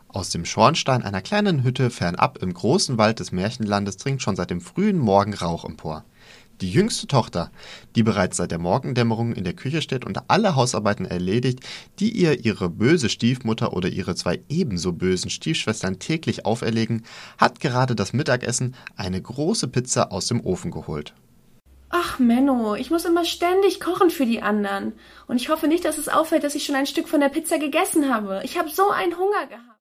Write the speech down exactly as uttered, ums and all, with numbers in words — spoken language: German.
Aus dem Schornstein einer kleinen Hütte fernab im großen Wald des Märchenlandes dringt schon seit dem frühen Morgen Rauch empor. Die jüngste Tochter, die bereits seit der Morgendämmerung in der Küche steht und alle Hausarbeiten erledigt, die ihr ihre böse Stiefmutter oder ihre zwei ebenso bösen Stiefschwestern täglich auferlegen, hat gerade das Mittagessen, eine große Pizza, aus dem Ofen geholt. Ach, Menno, ich muss immer ständig kochen für die anderen. Und ich hoffe nicht, dass es auffällt, dass ich schon ein Stück von der Pizza gegessen habe. Ich habe so einen Hunger gehabt.